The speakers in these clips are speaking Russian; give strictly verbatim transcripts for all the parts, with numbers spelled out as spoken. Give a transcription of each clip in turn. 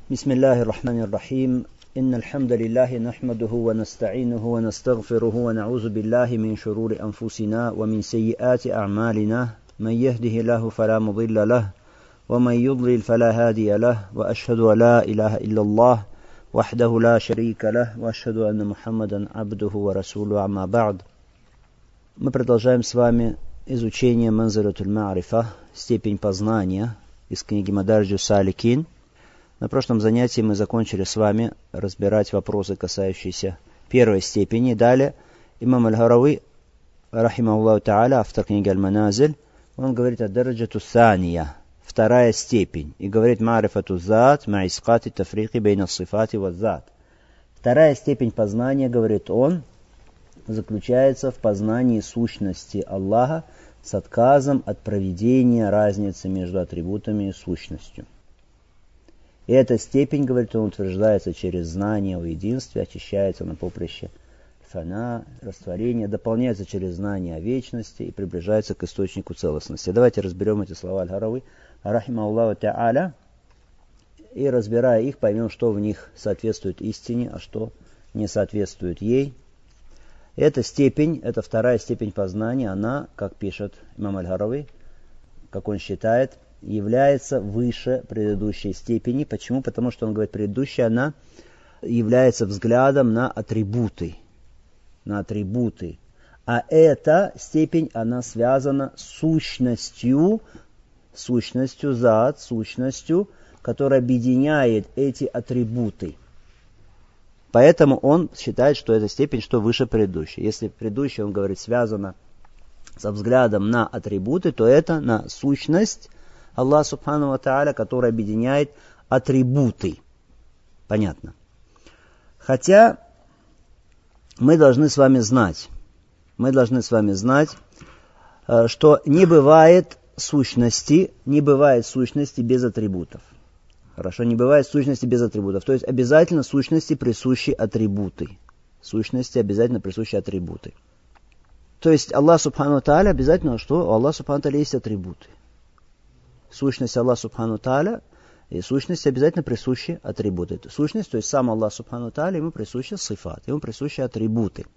بسم الله الرحمن الرحيم إن الحمد لله نحمده ونستعينه ونستغفره ونعوذ بالله من شرور أنفسنا ومن سيئات أعمالنا من يهده الله فلا مضل له ومن يضلل فلا هادي له وأشهد أن لا إله إلا الله وحده لا شريك له وأشهد أن محمدا عبده ورسوله أما بعد. Мы продолжаем с вами изучение Манзилатуль Ма'рифа, степень познания, из книги Мадарджус Саликин. На прошлом занятии мы закончили с вами разбирать вопросы, касающиеся первой степени. Далее имам Аль-Харави, рахимахуллаху та'аля, автор книги Аль-Маназиль, он говорит о дарджату сания, вторая степень, и говорит ма'рифату зат, ма'искати тафрики бейна сифати ва зат. Вторая степень познания, говорит он, заключается в познании сущности Аллаха с отказом от проведения разницы между атрибутами и сущностью. И эта степень, говорит он, утверждается через знание о единстве, очищается на поприще фана, растворения, дополняется через знание о вечности и приближается к источнику целостности. Давайте разберем эти слова Аль-Харави, рахимахуллаху та'аля, и разбирая их, поймем, что в них соответствует истине, а что не соответствует ей. Эта степень, это вторая степень познания, она, как пишет имам Аль-Харави, как он считает, является выше предыдущей степени. Почему? Потому что он говорит, предыдущая, она является взглядом на атрибуты. На атрибуты. А эта степень, она связана с сущностью, сущностью зат, сущностью, которая объединяет эти атрибуты. Поэтому он считает, что эта степень, что выше предыдущей. Если предыдущая, он говорит, связана со взглядом на атрибуты, то это на сущность Аллах Субхану ва Тааля, который объединяет атрибуты. Понятно. Хотя мы должны с вами знать, мы должны с вами знать, что не бывает сущности, не бывает сущности без атрибутов. Хорошо, не бывает сущности без атрибутов. То есть обязательно сущности присущи атрибуты. Сущности обязательно присущи атрибуты. То есть Аллах Субхану ва Тааля обязательно, что у Аллаха Субхану ва Тааля есть атрибуты. Сущность Аллаха Субхану Тааля и сущность обязательно присущи атрибуты. Сущность, то есть сам Аллах Субхану Тааля, ему присущи сифат, ему присущи атрибуты.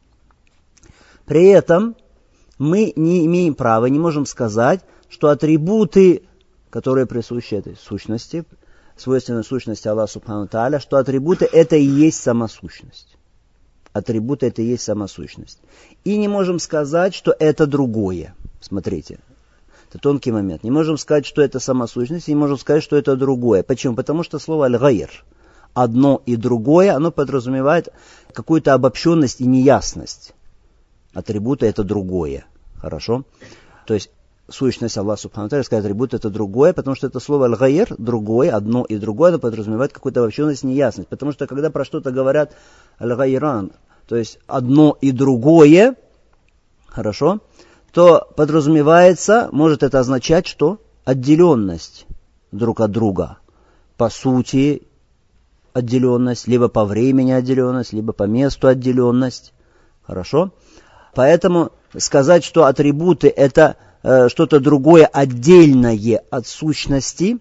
При этом мы не имеем права, не можем сказать, что атрибуты, которые присущи этой сущности, свойственной сущности Аллаха Субхану Тааля, что атрибуты это и есть сама сущность. Атрибуты это и есть сама сущность. И не можем сказать, что это другое. Смотрите. Это тонкий момент. Не можем сказать, что это сама сущность, и не можем сказать, что это другое. Почему? Потому что слово аль-гайр, одно и другое, оно подразумевает какую-то обобщенность и неясность. Атрибуты это другое. Хорошо? То есть сущность Аллаха Субхану Тааля, сказать атрибут это другое, потому что это слово аль-гайр, другое, одно и другое, оно подразумевает какую-то обобщенность и неясность. Потому что когда про что-то говорят аль-гайран, то есть одно и другое, хорошо, то подразумевается, может это означать, что отделенность друг от друга. По сути отделенность, либо по времени отделенность, либо по месту отделенность. Хорошо? Поэтому сказать, что атрибуты это э, что-то другое, отдельное от сущности,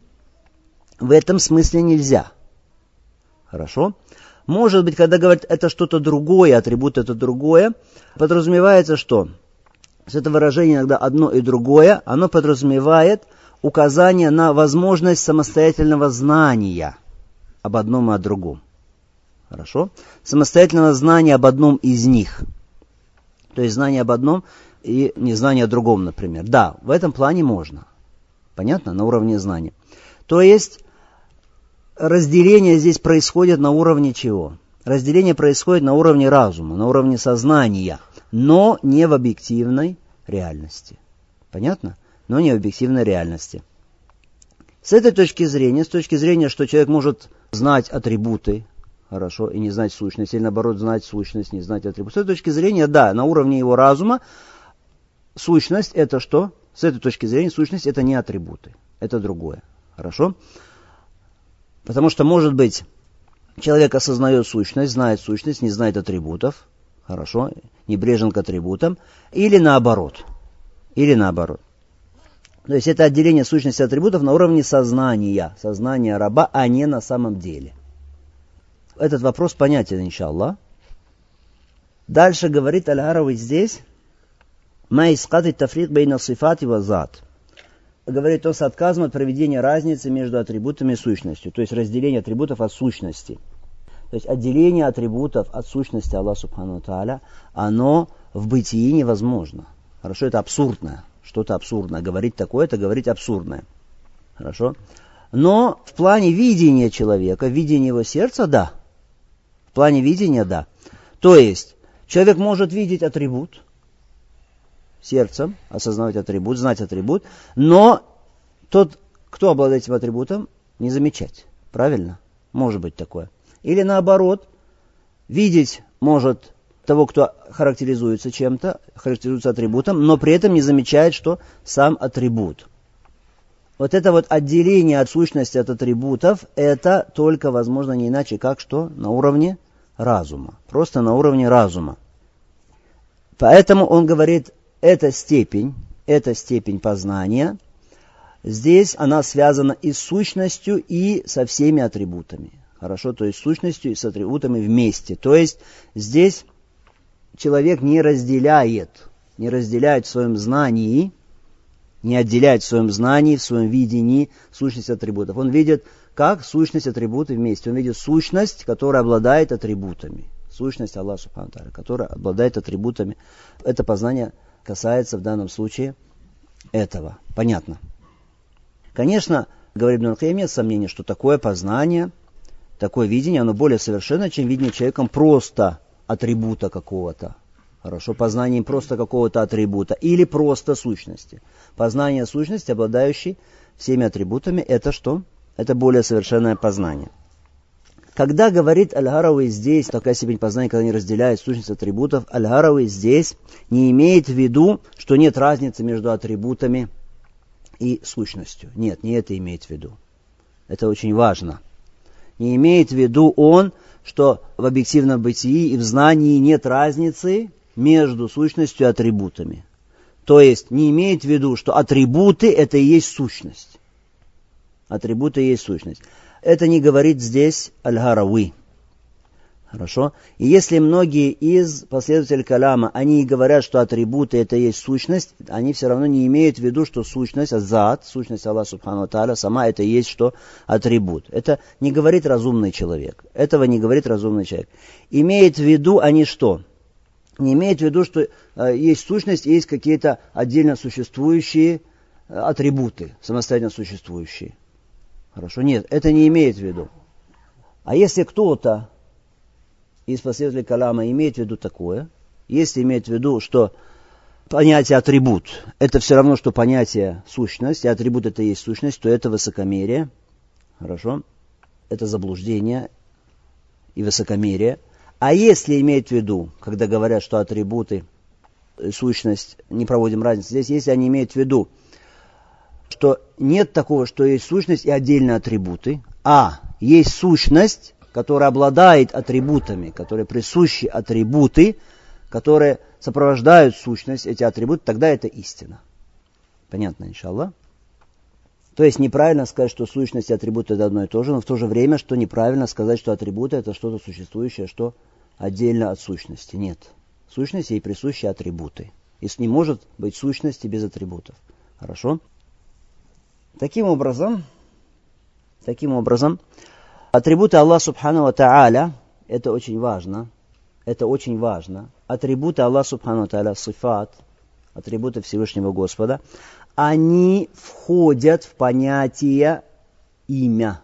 в этом смысле нельзя. Хорошо? Может быть, когда говорят, это что-то другое, атрибут это другое, подразумевается, что это выражение иногда одно и другое, оно подразумевает указание на возможность самостоятельного знания об одном и о другом. Хорошо? Самостоятельного знания об одном из них. То есть знание об одном и незнание о другом, например. Да, в этом плане можно. Понятно? На уровне знания. То есть разделение здесь происходит на уровне чего? Разделение происходит на уровне разума, на уровне сознания. Но не в объективной реальности. Понятно? Но не в объективной реальности. С этой точки зрения, с точки зрения, что человек может знать атрибуты, хорошо, и не знать сущность, или наоборот знать сущность, не знать атрибуты. С этой точки зрения, да, на уровне его разума сущность это что? С этой точки зрения сущность это не атрибуты, это другое. Хорошо? Потому что, может быть, человек осознает сущность, знает сущность, не знает атрибутов. Хорошо, небрежен к атрибутам, или наоборот, или наоборот. То есть это отделение сущности атрибутов на уровне сознания, сознания раба, а не на самом деле. Этот вопрос понятен, иншаллах. Дальше говорит Аль-Харави здесь, «Ма искаты тафрик бейна сифат и вазат». Говорит он с отказом от проведения разницы между атрибутами и сущностью, то есть разделение атрибутов от сущности. То есть отделение атрибутов от сущности Аллаха Субхану Тааля, оно в бытии невозможно. Хорошо, это абсурдно, что-то абсурдное. Говорить такое, это говорить абсурдное. Хорошо. Но в плане видения человека, видения его сердца, да. В плане видения, да. То есть человек может видеть атрибут сердцем, осознавать атрибут, знать атрибут, но тот, кто обладает этим атрибутом, не замечать. Правильно? Может быть такое. Или наоборот, видеть может того, кто характеризуется чем-то, характеризуется атрибутом, но при этом не замечает, что сам атрибут. Вот это вот отделение от сущности от атрибутов, это только возможно не иначе, как что? На уровне разума. Просто на уровне разума. Поэтому он говорит, эта степень, эта степень познания, здесь она связана и с сущностью, и со всеми атрибутами. Хорошо, то есть с сущностью и с атрибутами вместе. То есть здесь человек не разделяет, не разделяет в своем знании, не отделяет в своем знании, в своем видении сущность атрибутов. Он видит, как сущность атрибуты вместе. Он видит сущность, которая обладает атрибутами. Сущность Аллаха Субхану Тааля, которая обладает атрибутами. Это познание касается в данном случае этого. Понятно. Конечно, говорит Ибн аль-Кайим, нет сомнения, что такое познание, такое видение, оно более совершенно, чем видение человеком просто атрибута какого-то. Хорошо, познанием просто какого-то атрибута или просто сущности. Познание сущности, обладающей всеми атрибутами, это что? Это более совершенное познание. Когда говорит Аль-Харави здесь, такая степень познания, когда не разделяет сущность атрибутов, Аль-Харави здесь не имеет в виду, что нет разницы между атрибутами и сущностью. Нет, не это имеет в виду. Это очень важно. Не имеет в виду он, что в объективном бытии и в знании нет разницы между сущностью и атрибутами. То есть не имеет в виду, что атрибуты это и есть сущность. Атрибуты и есть сущность. Это не говорит здесь Аль-Харави. Хорошо? И если многие из последователей каляма, они говорят, что атрибуты это и есть сущность, они все равно не имеют в виду, что сущность, азат, сущность Аллаха Субхану Тааля, сама это и есть что? Атрибут. Это не говорит разумный человек. Этого не говорит разумный человек. Имеет в виду они что? Не имеет в виду, что э, есть сущность, есть какие-то отдельно существующие э, атрибуты, самостоятельно существующие. Хорошо? Нет, это не имеет в виду. А если кто-то из последователей каляма имеет в виду такое, если имеет в виду, что понятие атрибут, это все равно, что понятие сущность, и атрибут это и есть сущность, то это высокомерие. Хорошо? Это заблуждение и высокомерие. А если имеет в виду, когда говорят, что атрибуты, сущность, не проводим разницы, здесь, если они имеют в виду, что нет такого, что есть сущность и отдельные атрибуты, а есть сущность, которая обладает атрибутами, которые присущи атрибуты, которые сопровождают сущность, эти атрибуты, тогда это истина. Понятно, иншаллах? То есть неправильно сказать, что сущность и атрибуты это одно и то же, но в то же время, что неправильно сказать, что атрибуты это что-то существующее, что отдельно от сущности. Нет. Сущность ей присущи атрибуты. И не может быть сущности без атрибутов. Хорошо? Таким образом, таким образом, атрибуты Аллаха Субхану ва Тааля, это очень важно, это очень важно. Атрибуты Аллаха Субхану ва Тааля, сифат, атрибуты Всевышнего Господа, они входят в понятие имя.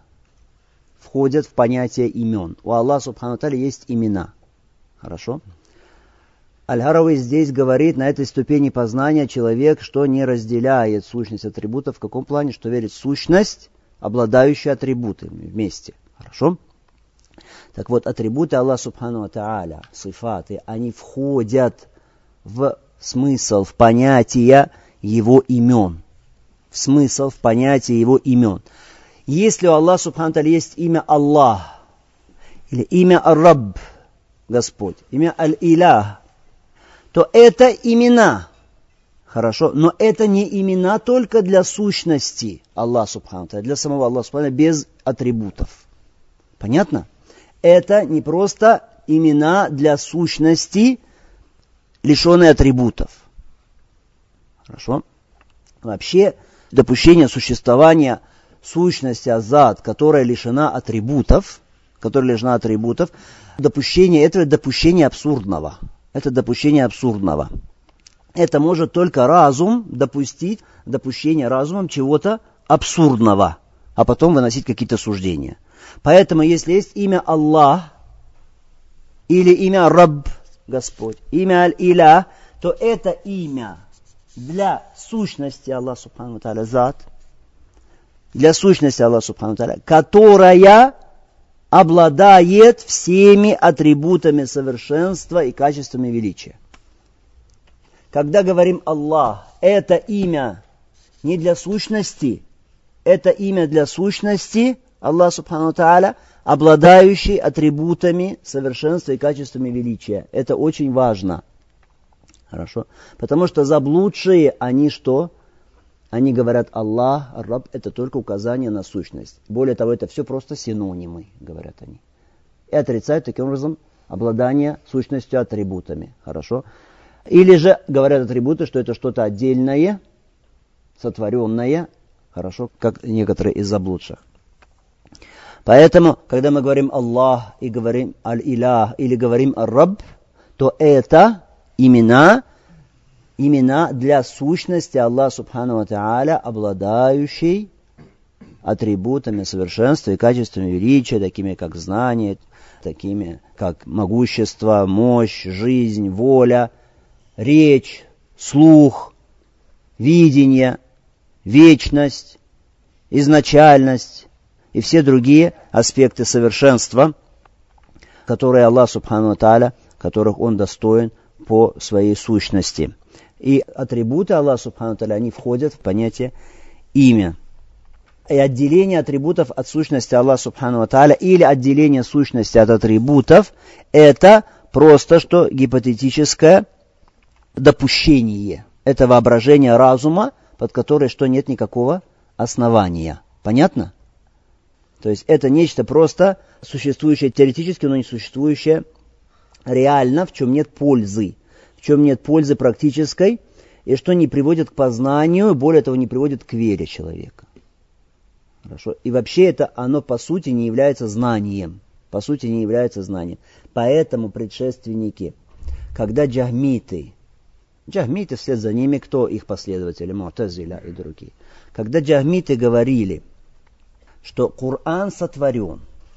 Входят в понятие имен. У Аллаха Субхану ва Тааля есть имена. Хорошо? Аль-Харави здесь говорит, на этой ступени познания человек, что не разделяет сущность атрибутов. В каком плане? Что верит в сущность, обладающую атрибутами вместе. Хорошо? Так вот, атрибуты Аллаха Субхану ва Тааля, сифаты, они входят в смысл, в понятие Его имен. В смысл, в понятие Его имен. Если у Аллаха Субхану ва Тааля есть имя Аллах, или имя Ар-Рабб, Господь, имя Аль-Илях, то это имена. Хорошо, но это не имена только для сущности Аллаха Субхану ва Тааля, для самого Аллаха Субхану ва Тааля без атрибутов. Понятно? это не просто имена для сущности, лишенные атрибутов. Хорошо? Вообще, допущение существования сущности азат, которая лишена атрибутов, которая лишена атрибутов, допущение этого допущение абсурдного. Это допущение абсурдного. Это может только разум допустить, допущение разумом чего-то абсурдного, а потом выносить какие-то суждения. Поэтому, если есть имя Аллах, или имя Рабб, Господь, имя Аль-Иля, то это имя для сущности Аллаха Субхану Тааля Зат, для сущности Аллаха Субхану Тааля, которая обладает всеми атрибутами совершенства и качествами величия. Когда говорим Аллах, это имя не для сущности, это имя для сущности Аллах Субхану Тааля, обладающий атрибутами совершенства и качествами величия. Это очень важно. Хорошо? Потому что заблудшие, они что? Они говорят Аллах, Рабб, это только указание на сущность. Более того, это все просто синонимы, говорят они. И отрицают таким образом обладание сущностью атрибутами. Хорошо? Или же говорят атрибуты, что это что-то отдельное, сотворенное. Хорошо? Как некоторые из заблудших. Поэтому, когда мы говорим Аллах и говорим Аль-Илях или говорим Ар-Рабб, то это имена, имена для сущности Аллаха Субхану ва Тааля, обладающий атрибутами совершенства и качествами величия, такими как знание, такими как могущество, мощь, жизнь, воля, речь, слух, видение, вечность, изначальность и все другие аспекты совершенства, которые Аллах Субхану ва Тааля, которых Он достоин по своей сущности. И атрибуты Аллаха Субхану ва Тааля, они входят в понятие имя. И отделение атрибутов от сущности Аллаха Субхану ва Тааля или отделение сущности от атрибутов, это просто что гипотетическое допущение. Это воображение разума, под которое что нет никакого основания. Понятно? То есть это нечто просто существующее теоретически, но не существующее реально, в чем нет пользы. В чем нет пользы практической, и что не приводит к познанию, более того, не приводит к вере человека. Хорошо? И вообще это, оно по сути не является знанием. По сути не является знанием. Поэтому предшественники, когда джахмиты, джахмиты вслед за ними, кто их последователи, Му'тазиля и другие, когда джахмиты говорили, что Коран сотворен.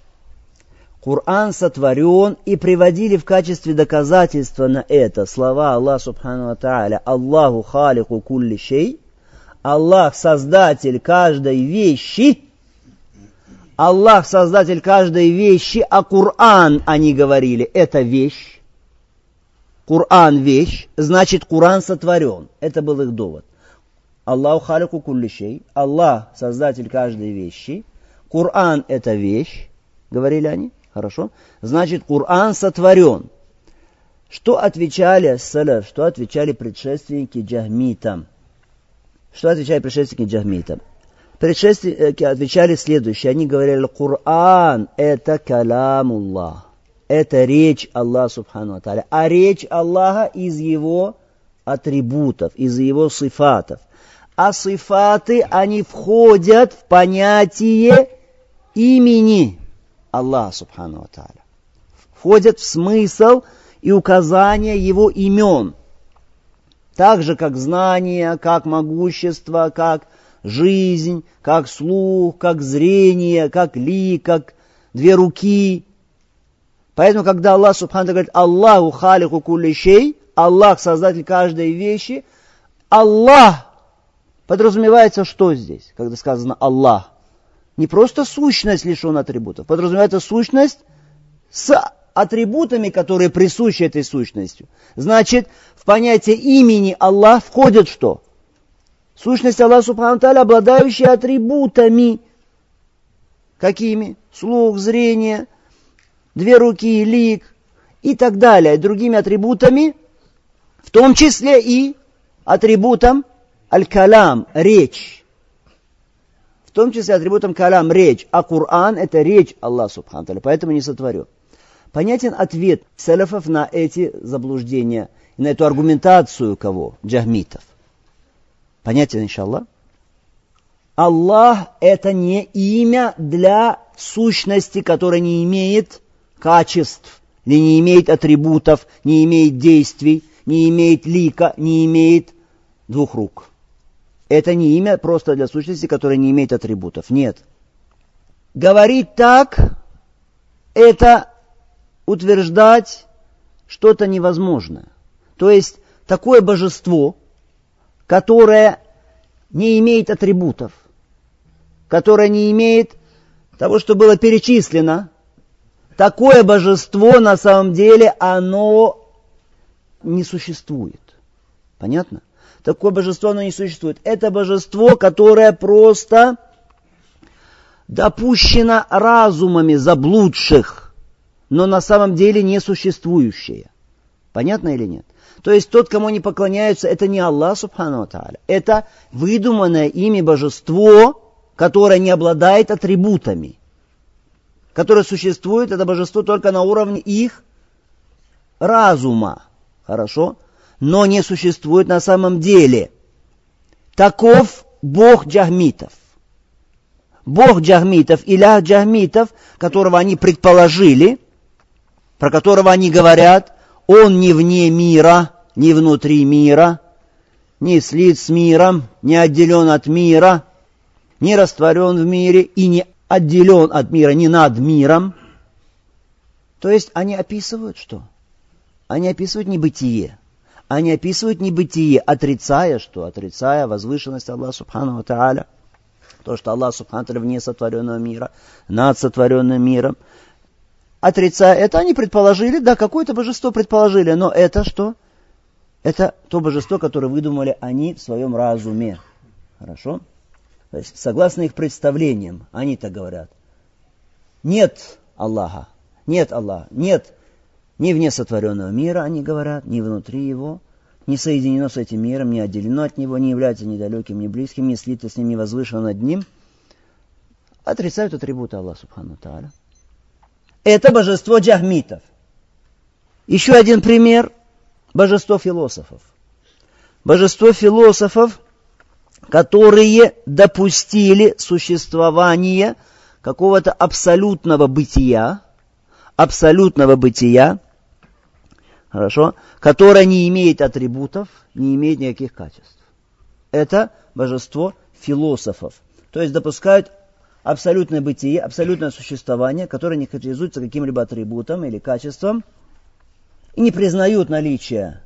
Коран сотворен, и приводили в качестве доказательства на это слова Аллаха Субхану ва Тааля: Аллаху халику кулли шей, Аллах создатель каждой вещи, Аллах создатель каждой вещи, а Коран, они говорили, это вещь. Коран вещь, значит Коран сотворен. Это был их довод. Аллаху халику кулли шей, Аллах создатель каждой вещи, Коран это вещь, говорили они, хорошо? Значит, Коран сотворен. Что отвечали салаф, что отвечали предшественники джахмитам? Что отвечали предшественники джахмитам? Предшественники отвечали следующее. Они говорили, Коран это калямуллах, это речь Аллаха Субхану ва Тааля, а речь Аллаха из его атрибутов, из его сифатов. А сифаты, они входят в понятие имени Аллаха Субхану ва Тааля. Входят в смысл и указание его имен. Так же, как знание, как могущество, как жизнь, как слух, как зрение, как лик, как две руки. Поэтому, когда Аллах Субхану ва Тааля говорит Аллаху халику кулли шей, Аллах создатель каждой вещи, Аллах подразумевается что здесь, когда сказано Аллах? Не просто сущность лишена атрибутов, подразумевается сущность с атрибутами, которые присущи этой сущности. Значит, в понятие имени Аллах входит что? Сущность Аллаха Субхану ва Тааля, обладающая атрибутами. Какими? Слух, зрение, две руки, лик и так далее. Другими атрибутами, в том числе и атрибутом аль-калам, речь. В том числе атрибутом калям, речь. А Коран это речь Аллаха Субхану ва Тааля, поэтому не сотворен. Понятен ответ салафов на эти заблуждения, на эту аргументацию кого? Джахмитов. Понятен, иншаллах? Аллах это не имя для сущности, которая не имеет качеств, или не имеет атрибутов, не имеет действий, не имеет лика, не имеет двух рук. Это не имя просто для сущности, которая не имеет атрибутов. Нет. Говорить так, это утверждать что-то невозможное. То есть такое божество, которое не имеет атрибутов, которое не имеет того, что было перечислено, такое божество на самом деле оно не существует. Понятно? Такое божество оно не существует. Это божество, которое просто допущено разумами заблудших, но на самом деле не существующее. Понятно или нет? То есть тот, кому они поклоняются, это не Аллах Субхану ва Тааля. Это выдуманное ими божество, которое не обладает атрибутами. Которое существует, это божество только на уровне их разума. Хорошо? Но не существует на самом деле. Таков Бог джахмитов. Бог джахмитов, илях джахмитов, которого они предположили, про которого они говорят, он не вне мира, не внутри мира, не слит с миром, не отделен от мира, не растворен в мире и не отделен от мира, не над миром. То есть они описывают что? Они описывают небытие. Они описывают небытие, отрицая что? Отрицая возвышенность Аллаха Субхану ва Тааля. То, что Аллах Субхану ва Тааля вне сотворенного мира, над сотворенным миром. Отрицая это, они предположили, да, какое-то божество предположили, но это что? Это то божество, которое выдумали они в своем разуме. Хорошо? То есть, согласно их представлениям, они так говорят. Нет Аллаха, нет Аллаха, нет ни вне сотворенного мира, они говорят, ни внутри его, не соединено с этим миром, не отделено от него, не является ни далеким, ни близким, не слито с ним, не возвышено над ним. Отрицают атрибуты Аллаха Субхану ва Тааля. Это божество джахмитов. Еще один пример. Божество философов. Божество философов, которые допустили существование какого-то абсолютного бытия, абсолютного бытия, хорошо, которое не имеет атрибутов, не имеет никаких качеств. Это божество философов. То есть допускают абсолютное бытие, абсолютное существование, которое не характеризуется каким-либо атрибутом или качеством, и не признают наличие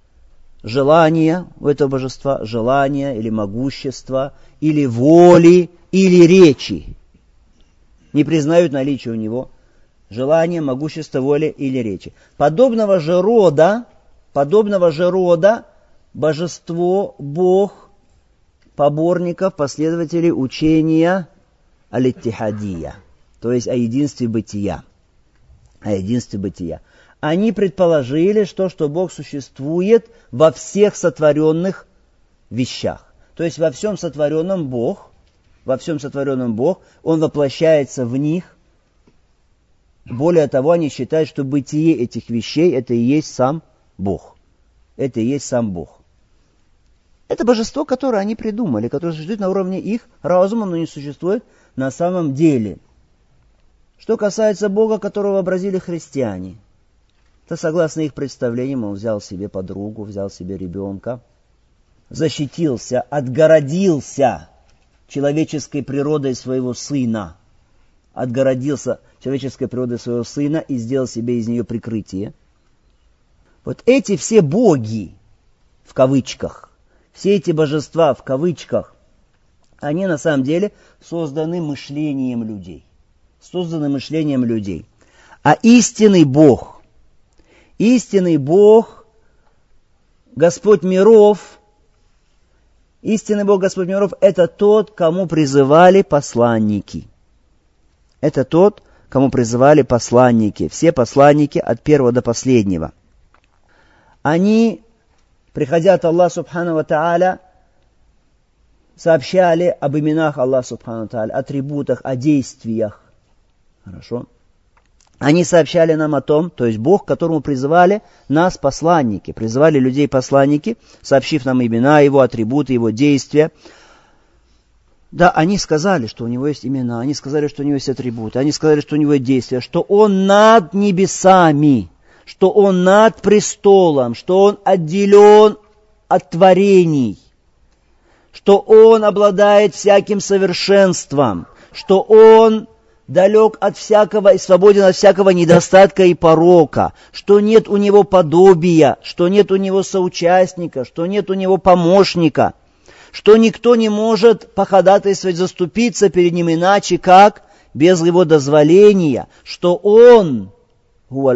желания у этого божества, желания или могущества, или воли, или речи. Не признают наличие у него желания, могущества, воли или речи. Подобного же рода, подобного же рода божество, Бог, поборников, последователей учения аль-иттихадия, то есть о единстве бытия. О единстве бытия. Они предположили, что, что Бог существует во всех сотворенных вещах. То есть во всем сотворенном Бог, во всем сотворенном Бог, Он воплощается в них. Более того, они считают, что бытие этих вещей это и есть сам Бог. Это и есть сам Бог. Это божество, которое они придумали, которое существует на уровне их разума, но не существует на самом деле. Что касается Бога, которого вообразили христиане, то согласно их представлениям он взял себе подругу, взял себе ребенка, защитился, отгородился человеческой природой своего сына, отгородился человеческой природой своего сына и сделал себе из нее прикрытие. Вот эти все боги, в кавычках, все эти божества, в кавычках, они на самом деле созданы мышлением людей. Созданы мышлением людей. А истинный Бог, истинный Бог, Господь миров, истинный Бог, Господь миров, это тот, кому призывали посланники. Это тот, кому призывали посланники. Все посланники от первого до последнего. Они, приходя от Аллаха Субхану ва Тааля, сообщали об именах Аллаха Субхану Тааля, атрибутах, о действиях. Хорошо. Они сообщали нам о том, то есть Бог, к которому призывали нас посланники, призывали людей посланники, сообщив нам имена Его, атрибуты, Его действия. Да, они сказали, что у Него есть имена, они сказали, что у Него есть атрибуты, они сказали, что у Него есть действия, что Он над небесами, что Он над престолом, что Он отделен от творений, что Он обладает всяким совершенством, что Он далек от всякого и свободен от всякого недостатка и порока, что нет у Него подобия, что нет у Него соучастника, что нет у Него помощника, что никто не может походатайствовать, заступиться перед Ним иначе, как без Его дозволения, что Он, что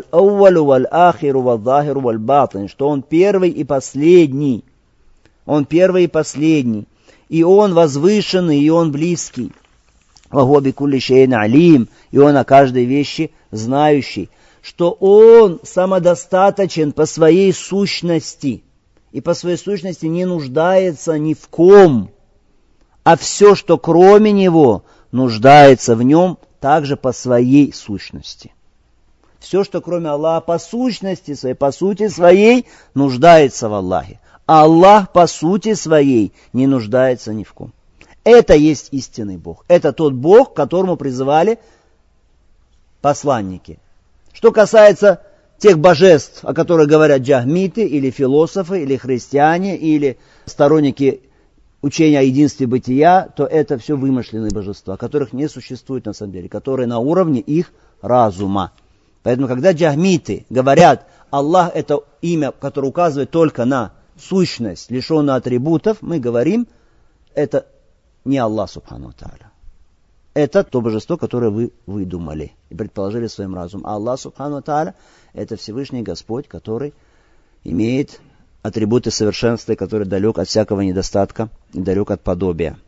Он первый и последний, Он первый и последний, и Он возвышенный, и Он близкий. И Он о каждой вещи знающий, что Он самодостаточен по своей сущности, и по своей сущности не нуждается ни в ком, а все, что кроме Него, нуждается в Нем также по своей сущности. Все, что кроме Аллаха по сущности своей, по сути своей, нуждается в Аллахе. А Аллах по сути своей не нуждается ни в ком. Это есть истинный Бог. Это тот Бог, к которому призывали посланники. Что касается тех божеств, о которых говорят джахмиты, или философы, или христиане, или сторонники учения о единстве бытия, то это все вымышленные божества, которых не существует на самом деле, которые на уровне их разума. Поэтому, когда джахмиты говорят, Аллах это имя, которое указывает только на сущность, лишенную атрибутов, мы говорим, это не Аллах Субхану Тааля. Это то божество, которое вы выдумали и предположили своим разумом. А Аллах Субхану Тааля это Всевышний Господь, который имеет атрибуты совершенства, который далек от всякого недостатка и далек от подобия.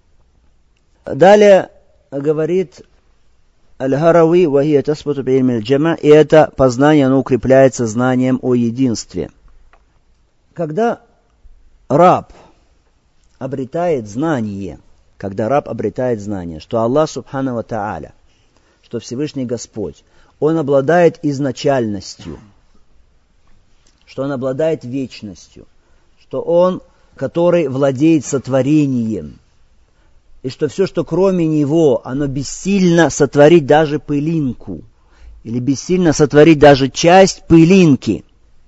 Далее говорит Аль-Харави, вахия тасбуту би илми аль-джама, и это познание, оно укрепляется знанием о единстве. Когда раб обретает знание, когда раб обретает знание, что Аллах Субхану ва Тааля, что Всевышний Господь, Он обладает изначальностью, что Он обладает вечностью, что Он, который владеет сотворением, и что все, что кроме Него, оно бессильно сотворить даже пылинку, или бессильно сотворить даже часть пылинки,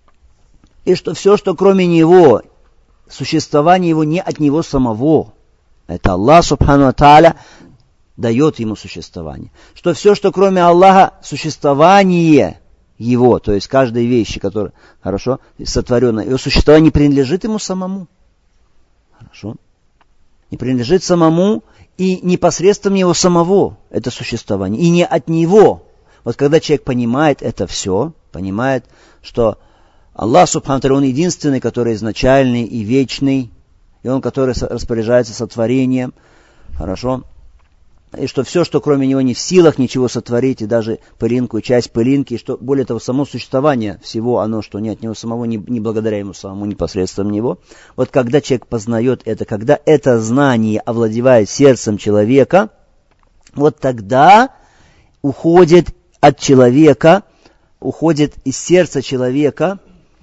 и что все, что кроме Него, существование Его не от Него самого, это Аллах Субхану ва Тааля дает Ему существование. Что все, что кроме Аллаха, существование Его, то есть каждой вещи, которая, хорошо, сотворена, Его существование не принадлежит Ему самому. Хорошо? Не принадлежит самому и непосредственно Его самого, это существование, и не от Него. Вот когда человек понимает это все, понимает, что Аллах Субхану ва Тааля, Он единственный, который изначальный и вечный, и Он, который распоряжается сотворением, хорошо, и что все, что кроме Него не в силах ничего сотворить, и даже пылинку, и часть пылинки, и что, более того, само существование всего, оно, что не от Него самого, не, не благодаря Ему самому, непосредственно Него. Вот когда человек познает это, когда это знание овладевает сердцем человека, вот тогда уходит от человека, уходит из сердца человека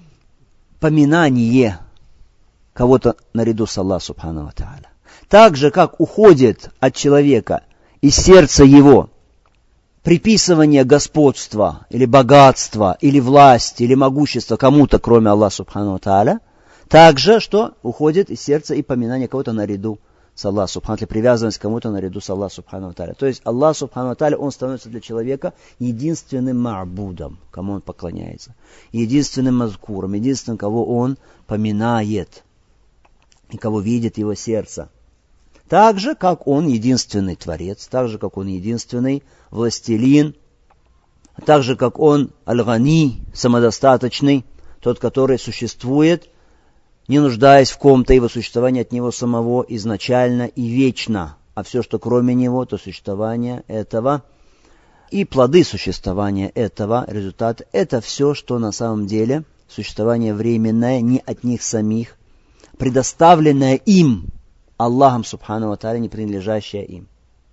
поминание кого-то наряду с Аллахом Субхану ва Тааля. Так же, как уходит от человека из сердца его приписывание господства, или богатства, или власти, или могущества кому-то, кроме Аллаха Субхану ва Тааля, так же, что уходит из сердца и поминание кого-то наряду с Аллахом Субхану ва Тааля, привязанность к кому-то наряду с Аллахом Субхану ва Тааля. То есть Аллах Субхану ва Тааля, Он становится для человека единственным ма'будом, кому он поклоняется, единственным мазкуром, единственным, кого он поминает, и кого видит его сердце. Так же, как Он единственный Творец, так же, как Он единственный Властелин, так же, как Он Аль-Гани, самодостаточный, тот, который существует, не нуждаясь в ком-то, его существование от Него самого изначально и вечно, а все, что кроме Него, то существование этого и плоды существования этого, результат, это все, что на самом деле существование временное, не от них самих, предоставленное им, Аллахом Субхану ва Тааля, не принадлежащее им.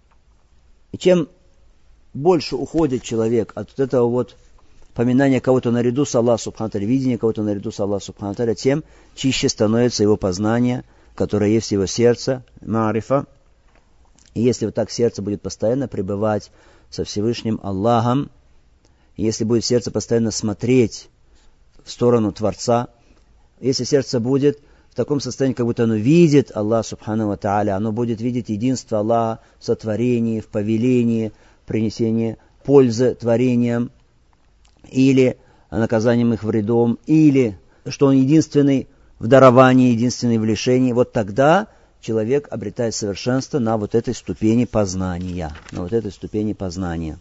И чем больше уходит человек от вот этого вот поминания кого-то наряду с Аллахом Субхану ва Тааля, видения кого-то наряду с Аллахом Субхану ва Тааля, тем чище становится его познание, которое есть в его сердце, маарифа. И если вот так сердце будет постоянно пребывать со Всевышним Аллахом, если будет сердце постоянно смотреть в сторону Творца, если сердце будет в таком состоянии, как будто оно видит Аллах Субхану ва Тааля, оно будет видеть единство Аллаха в сотворении, в повелении, принесении пользы творениям, или наказанием их вредом, или что он единственный в даровании, единственный в лишении, вот тогда человек обретает совершенство на вот этой ступени познания, на вот этой ступени познания.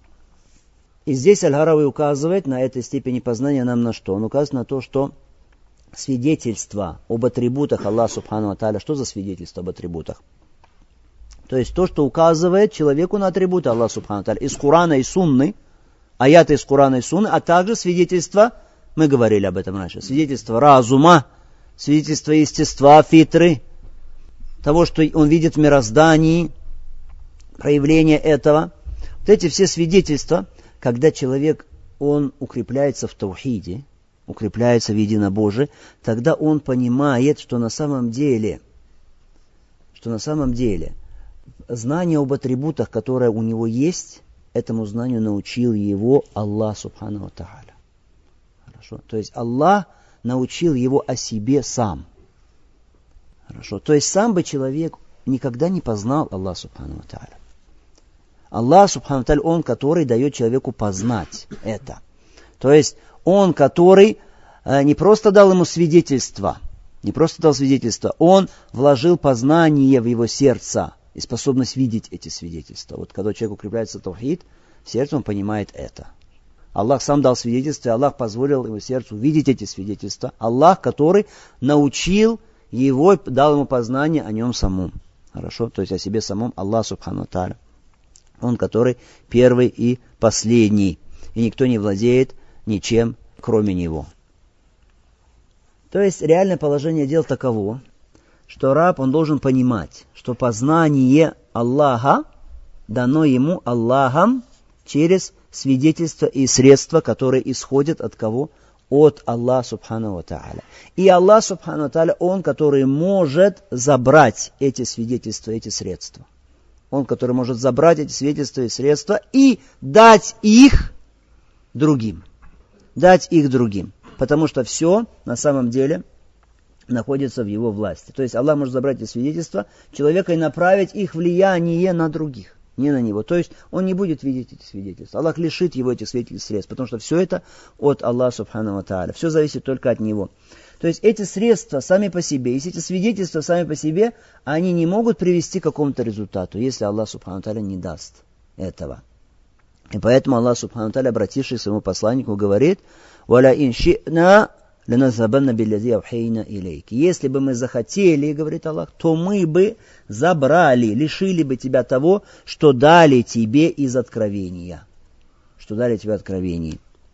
И здесь Аль-Харави указывает на этой степени познания нам на что? Он указывает на то, что свидетельство об атрибутах Аллаха Субхану ва Тааля, что за свидетельство об атрибутах? То есть то, что указывает человеку на атрибуты Аллаха Субхану ва Тааля из Корана и Сунны, аяты из Корана и Сунны, а также свидетельство, мы говорили об этом раньше, свидетельство разума, свидетельство естества, фитры, того, что он видит в мироздании, проявление этого. Вот эти все свидетельства, когда человек, он укрепляется в таухиде, укрепляется в единобожии, тогда он понимает, что на самом деле, что на самом деле знание об атрибутах, которое у него есть, этому знанию научил его Аллах Субхану ва Тааля. Хорошо? То есть Аллах научил его о себе сам. Хорошо? То есть сам бы человек никогда не познал Аллах Субхану ва Тааля. Аллах Субхану ва Тааля, Он, который дает человеку познать это. То есть Он, который э, не просто дал ему свидетельство, не просто дал свидетельство, Он вложил познание в его сердце и способность видеть эти свидетельства. Вот когда человек укрепляется в таухид, в сердце он понимает это. Аллах сам дал свидетельство, Аллах позволил его сердцу видеть эти свидетельства. Аллах, который научил его, дал ему познание о нем самом. Хорошо? То есть о себе самом, Аллах Субхану ва Тааля. Он, который первый и последний. И никто не владеет ничем, кроме него. То есть реальное положение дел таково, что раб, он должен понимать, что познание Аллаха дано ему Аллахом через свидетельства и средства, которые исходят от кого? От Аллаха Субхану ва Тааля. И Аллах Субхану ва Тааля, Он, который может забрать эти свидетельства, эти средства. Он, который может забрать эти свидетельства и средства и дать их другим. Дать их другим. Потому что все на самом деле находится в его власти. То есть Аллах может забрать эти свидетельства человека и направить их влияние на других, не на него. То есть он не будет видеть эти свидетельства. Аллах лишит его этих свидетельств средств, потому что все это от Аллаха Субхану ва Тааля. Все зависит только от него. То есть эти средства сами по себе, если эти свидетельства сами по себе, они не могут привести к какому-то результату, если Аллах Субхану ва Тааля не даст этого. И поэтому Аллах Субхану ва Тааля, обратившись к своему посланнику, говорит: «Валя ин ши'на ланазабанна биллади авхейна илейки». Если бы мы захотели, говорит Аллах, то мы бы забрали, лишили бы тебя того, что дали тебе из откровения. Что дали тебе откровение.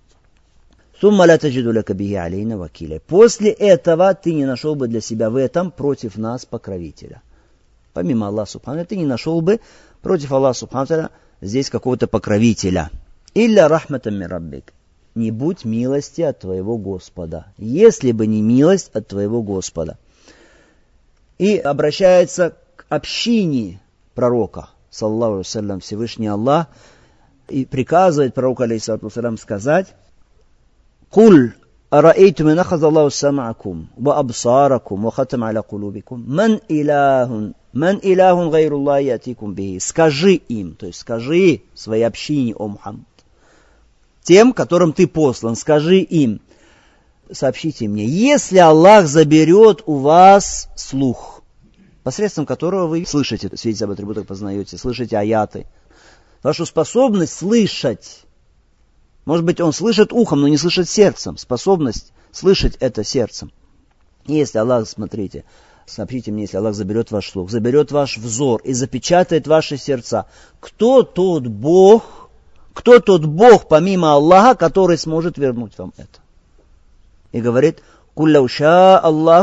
После этого ты не нашел бы для себя в этом против нас покровителя. Помимо Аллаха Субхану, ты не нашел бы против Аллаха Субхану здесь какого-то покровителя. Илля рахматам мин раббик. Не будь милости от твоего Господа. Если бы не милость от твоего Господа. И обращается к общине пророка, саллаллаху алейхи ва саллям, Всевышний Аллах, и приказывает пророку, алейхиссалату вассалям, сказать: «Куль араэйтум ин ахаза Аллаху сам'акум ва абсаракум ва хатам аля кулубикум ман илахун ман илахун гайруллахи ятикум бихи». Скажи им, то есть скажи своей общине, о Мухаммад, тем, которым ты послан, скажи им, сообщите мне, если Аллах заберет у вас слух, посредством которого вы слышите свидетельства об атрибутах, познаете, слышите аяты, вашу способность слышать, может быть, он слышит ухом, но не слышит сердцем, способность слышать это сердцем. Если Аллах, смотрите, сообщите мне, если Аллах заберет ваш слух, заберет ваш взор и запечатает ваши сердца, кто тот Бог, кто тот Бог, помимо Аллаха, который сможет вернуть вам это? И говорит: «Кулляу ша Аллаху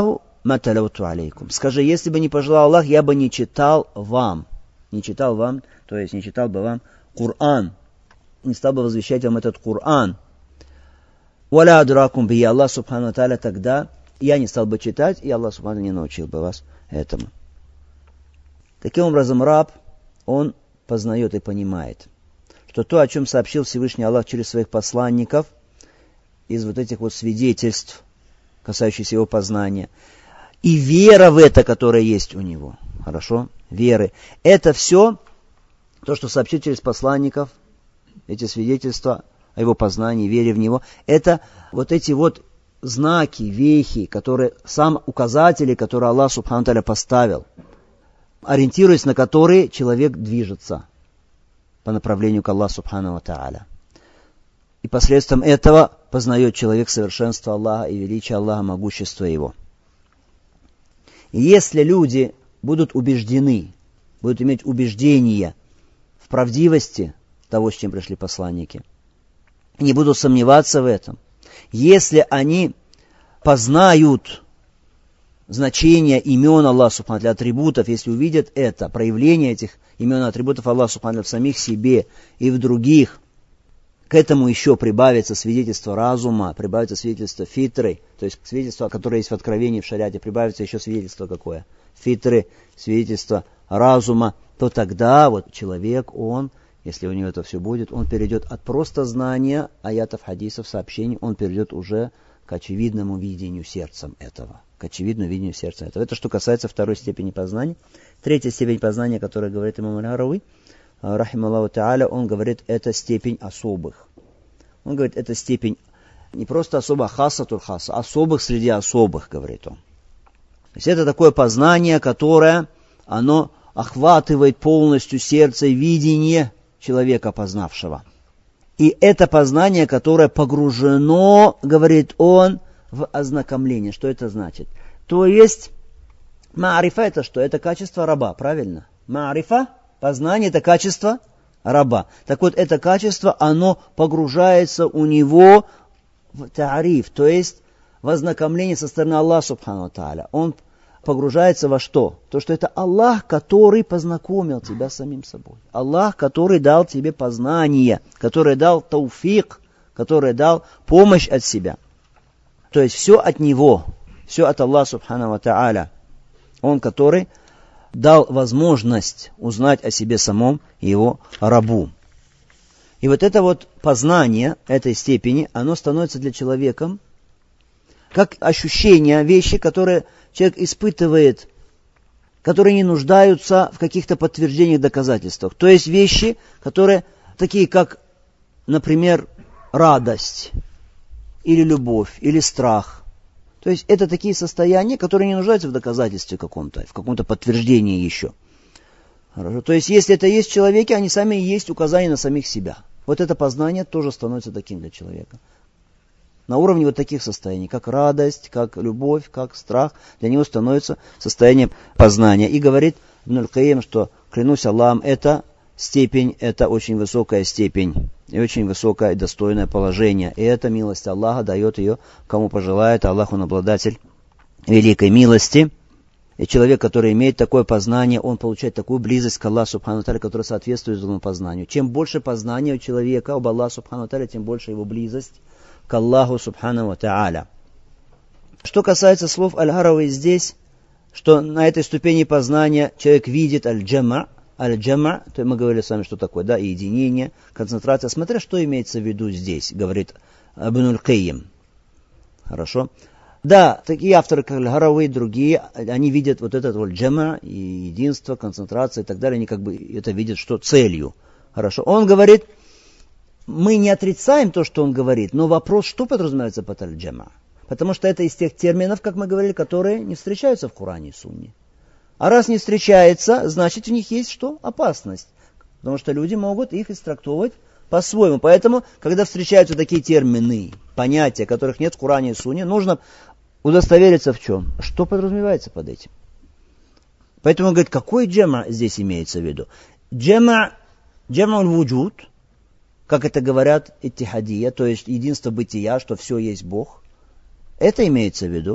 ма талавту алейкум. Скажи, если бы не пожелал Аллах, я бы не читал вам. Не читал вам, то есть не читал бы вам Коран. Не стал бы возвещать вам этот Коран. Валя адракум би, Аллах субхану тааля, тогда я не стал бы читать, и Аллах субхану не научил бы вас этому. Таким образом, раб, он познает и понимает, что то, о чем сообщил Всевышний Аллах через своих посланников, из вот этих вот свидетельств, касающихся его познания, и вера в это, которая есть у него, хорошо, веры, это все, то, что сообщил через посланников, эти свидетельства о его познании, вере в него, это вот эти вот знаки, вехи, которые, сам указатели, которые Аллах субхану тааля поставил, ориентируясь на которые человек движется по направлению к Аллаху субхану тааля. И посредством этого познает человек совершенство Аллаха и величие Аллаха, могущество Его. И если люди будут убеждены, будут иметь убеждение в правдивости того, с чем пришли посланники, не будут сомневаться в этом, если они познают значение имен Аллаха субхану тааля, атрибутов, если увидят это, проявление этих имен и атрибутов Аллаха субхану тааля в самих себе и в других, к этому еще прибавится свидетельство разума, прибавится свидетельство фитры, то есть свидетельство, которое есть в Откровении, в шариате, прибавится еще свидетельство какое? Фитры, свидетельство разума, то тогда вот человек, он, если у него это все будет, он перейдет от просто знания аятов, хадисов, сообщений, он перейдет уже к очевидному видению сердцем этого. К очевидному видению сердца этого. Это что касается второй степени познания. Третья степень познания, которую говорит имам Аль-Харави, рахималлаху тааля, он говорит, это степень особых. Он говорит, это степень не просто особо хасатуль хаса, особых среди особых, говорит он. То есть это такое познание, которое, оно охватывает полностью сердце и видение человека, познавшего. И это познание, которое погружено, говорит он, в ознакомление. Что это значит? То есть, маарифа это что? Это качество раба, правильно? Маарифа, познание, это качество раба. Так вот, это качество, оно погружается у него в таариф, то есть в ознакомление со стороны Аллаха субхану тааля. Он погружается во что? То, что это Аллах, который познакомил тебя с самим собой. Аллах, который дал тебе познание, который дал тауфик, который дал помощь от себя. То есть все от Него, все от Аллаха субхану тааля. Он, который дал возможность узнать о себе самом его рабу. И вот это вот познание этой степени, оно становится для человека как ощущение, вещи, которые человек испытывает, которые не нуждаются в каких-то подтверждениях, доказательствах. То есть вещи, которые такие как, например, радость, или любовь, или страх. То есть это такие состояния, которые не нуждаются в доказательстве каком-то, в каком-то подтверждении еще. Хорошо. То есть если это есть в человеке, они сами и есть указания на самих себя. Вот это познание тоже становится таким для человека. На уровне вот таких состояний, как радость, как любовь, как страх, для него становится состоянием познания. И говорит Ибн Аль-Кайим, что, клянусь Аллахом, это степень, это очень высокая степень, и очень высокое и достойное положение. И эта милость Аллаха дает ее, кому пожелает. Аллах, он обладатель великой милости. И человек, который имеет такое познание, он получает такую близость к Аллаху субхану тааля, которая соответствует этому познанию. Чем больше познания у человека об Аллахе субхану тааля, тем больше его близость к Аллаху субхану тааля. Что касается слов Аль-Харави здесь, что на этой ступени познания человек видит аль-джама', аль-джама', то мы говорили с вами, что такое, да, единение, концентрация. Смотря, что имеется в виду здесь, говорит Ибн Аль-Кайим. Хорошо. Да, такие авторы, как Аль-Харави и другие, они видят вот этот вот джама' и единство, концентрация и так далее, они как бы это видят, что целью. Хорошо. Он говорит, мы не отрицаем то, что он говорит, но вопрос, что подразумевается под аль-джама'? Потому что это из тех терминов, как мы говорили, которые не встречаются в Коране и Сунне. А раз не встречается, значит в них есть что? Опасность. Потому что люди могут их истрактовывать по-своему. Поэтому, когда встречаются такие термины, понятия, которых нет в Коране и Сунне, нужно удостовериться в чем? Что подразумевается под этим? Поэтому он говорит, какой джама' здесь имеется в виду? Джама' джам'уль-вуджуд, как это говорят иттихадия, то есть единство бытия, что все есть Бог. Это имеется в виду.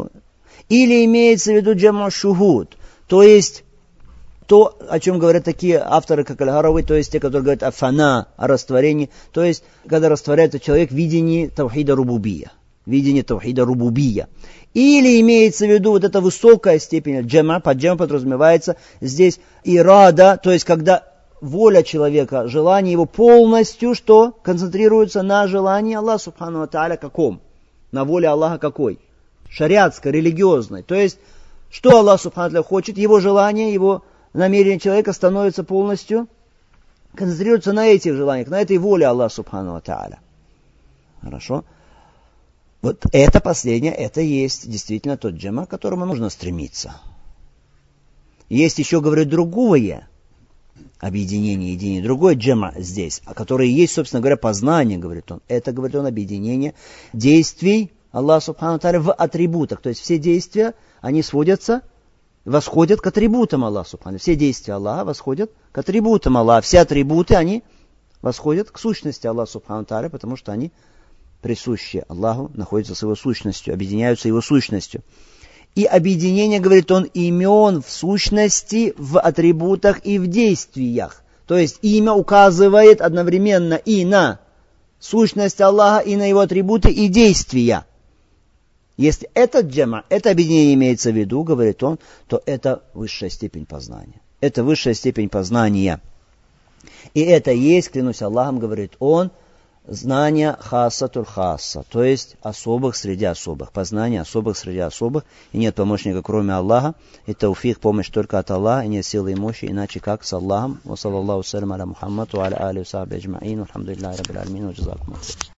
Или имеется в виду джам'у шухуд, то есть то, о чем говорят такие авторы, как Аль-Гарави, то есть те, которые говорят о фана, о растворении, то есть когда растворяется человек в видении тавхида рубубия, видение тавхида рубубия. Или имеется в виду вот эта высокая степень джама, под джама подразумевается здесь ирада, то есть когда воля человека, желание его полностью, что концентрируется на желании Аллаха субхану ва тааля каком? На воле Аллаха какой? Шариатской, религиозной. То есть, что Аллах субхану ва тааля хочет, его желание, его намерение человека становится полностью, концентрируется на этих желаниях, на этой воле Аллаха субхану ва тааля. Хорошо? Вот это последнее, это есть действительно тот джама, к которому нужно стремиться. Есть еще, говорю, другое объединение, единение, другое джама здесь, которое есть, собственно говоря, познание, говорит он. Это, говорит он, объединение действий Аллаха субхану ва тааля в атрибутах. То есть все действия, они сводятся, восходят к атрибутам Аллаха субхану. Все действия Аллаха восходят к атрибутам Аллаха. Все атрибуты, они восходят к сущности Аллаха субхану ва тааля, потому что они присущие Аллаху, находятся с его сущностью, объединяются его сущностью. И объединение, говорит он, имен в сущности, в атрибутах и в действиях. То есть имя указывает одновременно и на сущность Аллаха, и на его атрибуты и действия. Если этот джама, это объединение имеется в виду, говорит он, то это высшая степень познания. Это высшая степень познания. И это есть, клянусь Аллахом, говорит он, знание хасатуль хаса, то есть особых среди особых, познание особых среди особых, и нет помощника кроме Аллаха, и тауфик, помощь только от Аллаха, и нет силы и мощи, иначе как с Аллахом. Ва саллаллаху салям аля Мухаммад, ва аля алихи ва сахбихи аджмаин, алхамдулиллахи раббил аламин, ва джазакум.